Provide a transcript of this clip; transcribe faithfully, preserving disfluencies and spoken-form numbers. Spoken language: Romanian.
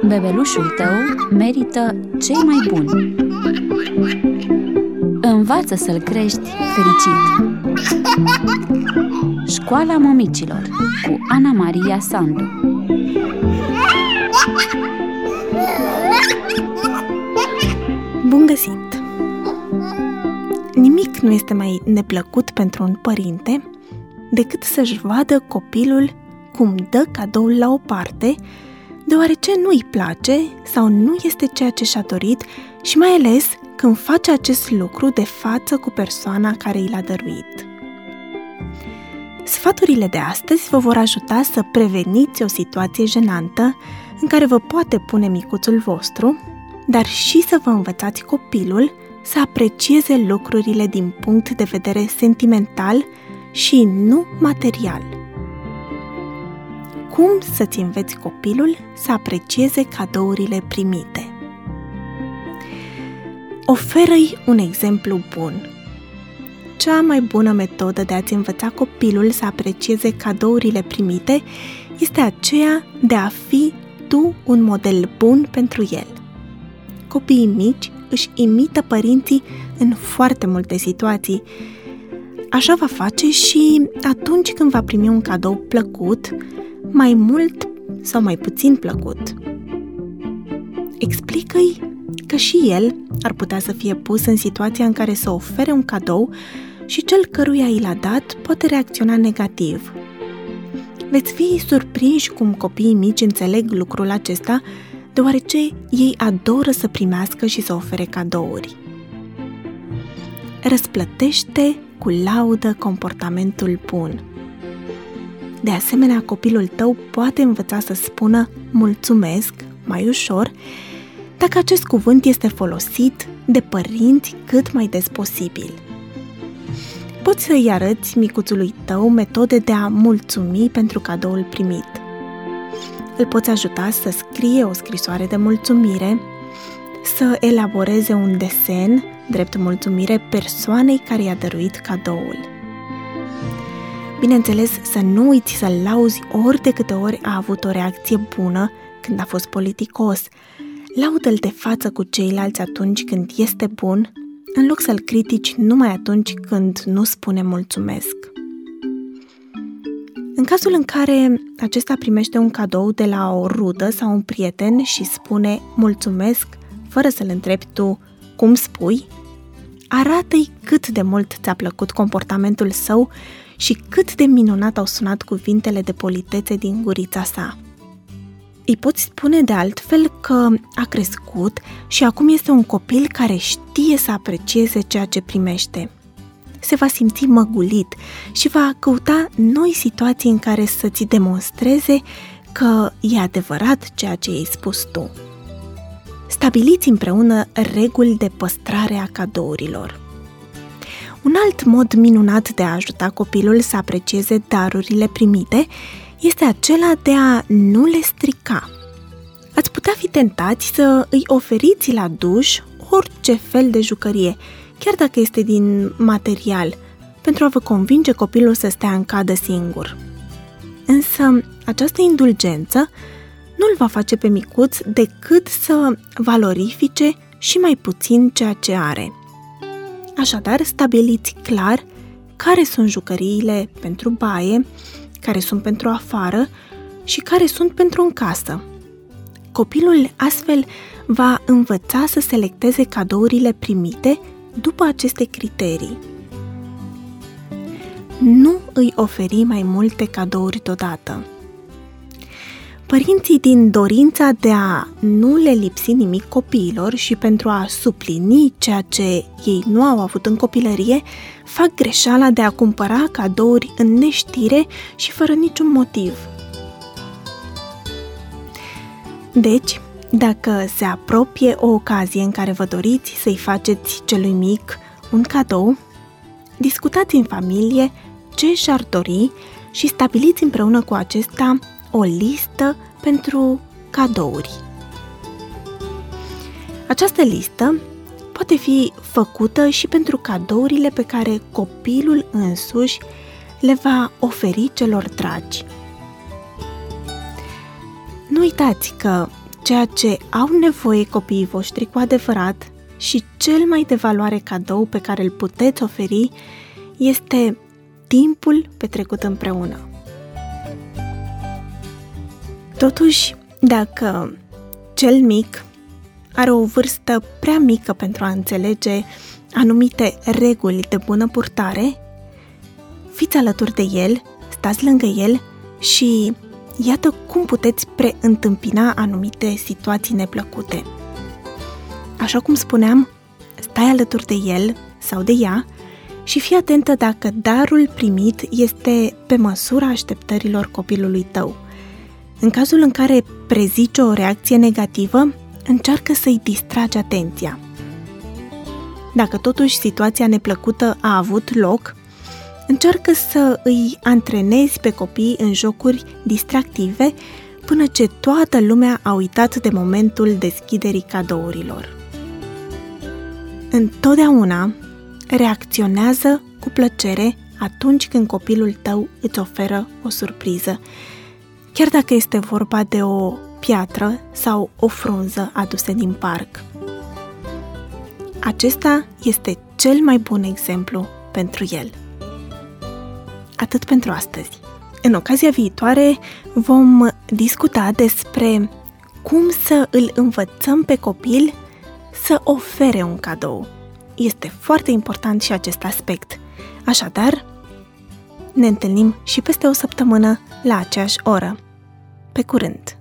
Bebelușul tău merită cei mai buni. Învață să-l crești fericit. Școala Mămicilor cu Ana Maria Sandu. Bun găsit! Nimic nu este mai neplăcut pentru un părinte decât să-și vadă copilul cum dă cadoul la o parte, deoarece nu-i place sau nu este ceea ce și-a dorit și mai ales când face acest lucru de față cu persoana care i l-a dăruit. Sfaturile de astăzi vă vor ajuta să preveniți o situație jenantă în care vă poate pune micuțul vostru, dar și să vă învățați copilul să aprecieze lucrurile din punct de vedere sentimental și nu material. Cum să-ți înveți copilul să aprecieze cadourile primite? Oferă-i un exemplu bun. Cea mai bună metodă de a-ți învăța copilul să aprecieze cadourile primite este aceea de a fi tu un model bun pentru el. Copiii mici își imită părinții în foarte multe situații. Așa va face și atunci când va primi un cadou plăcut, mai mult sau mai puțin plăcut. Explică-i că și el ar putea să fie pus în situația în care să ofere un cadou și cel căruia i l-a dat poate reacționa negativ. Veți fi surprinși cum copiii mici înțeleg lucrul acesta, deoarece ei adoră să primească și să ofere cadouri. Răsplătește cu laudă comportamentul bun. De asemenea, copilul tău poate învăța să spună mulțumesc mai ușor dacă acest cuvânt este folosit de părinți cât mai des posibil. Poți să-i arăți micuțului tău metode de a mulțumi pentru cadoul primit. Îl poți ajuta să scrie o scrisoare de mulțumire, să elaboreze un desen drept mulțumire persoanei care i-a dăruit cadoul. Bineînțeles, să nu uiți să-l lauzi ori de câte ori a avut o reacție bună când a fost politicos. Laudă-l de față cu ceilalți atunci când este bun, în loc să-l critici numai atunci când nu spune mulțumesc. În cazul în care acesta primește un cadou de la o rudă sau un prieten și spune mulțumesc, fără să-l întrebi tu cum spui, arată-i cât de mult ți-a plăcut comportamentul său și cât de minunat au sunat cuvintele de politețe din gurița sa. Îi poți spune de altfel că a crescut și acum este un copil care știe să aprecieze ceea ce primește. Se va simți măgulit și va căuta noi situații în care să-ți demonstreze că e adevărat ceea ce i-ai spus tu. Stabiliți împreună reguli de păstrare a cadourilor. Un alt mod minunat de a ajuta copilul să aprecieze darurile primite este acela de a nu le strica. Ați putea fi tentați să îi oferiți la duș orice fel de jucărie, chiar dacă este din material, pentru a vă convinge copilul să stea în cadă singur. Însă, această indulgență nu îl va face pe micuț decât să valorifice și mai puțin ceea ce are. Așadar, stabiliți clar care sunt jucăriile pentru baie, care sunt pentru afară și care sunt pentru în casă. Copilul astfel va învăța să selecteze cadourile primite după aceste criterii. Nu îi oferi mai multe cadouri deodată. Părinții, din dorința de a nu le lipsi nimic copiilor și pentru a suplini ceea ce ei nu au avut în copilărie, fac greșeala de a cumpăra cadouri în neștire și fără niciun motiv. Deci, dacă se apropie o ocazie în care vă doriți să-i faceți celui mic un cadou, discutați în familie ce și-ar dori și stabiliți împreună cu acesta o listă pentru cadouri. Această listă poate fi făcută și pentru cadourile pe care copilul însuși le va oferi celor dragi. Nu uitați că ceea ce au nevoie copiii voștri cu adevărat și cel mai de valoare cadou pe care îl puteți oferi este timpul petrecut împreună. Totuși, dacă cel mic are o vârstă prea mică pentru a înțelege anumite reguli de bună purtare, fiți alături de el, stați lângă el și iată cum puteți preîntâmpina anumite situații neplăcute. Așa cum spuneam, stai alături de el sau de ea și fii atentă dacă darul primit este pe măsura așteptărilor copilului tău. În cazul în care prezici o reacție negativă, încearcă să-i distragi atenția. Dacă totuși situația neplăcută a avut loc, încearcă să îi antrenezi pe copii în jocuri distractive până ce toată lumea a uitat de momentul deschiderii cadourilor. Întotdeauna reacționează cu plăcere atunci când copilul tău îți oferă o surpriză, chiar dacă este vorba de o piatră sau o frunză aduse din parc. Acesta este cel mai bun exemplu pentru el. Atât pentru astăzi. În ocazia viitoare vom discuta despre cum să îl învățăm pe copil să ofere un cadou. Este foarte important și acest aspect. Așadar, ne întâlnim și peste o săptămână la aceeași oră. Pe curând!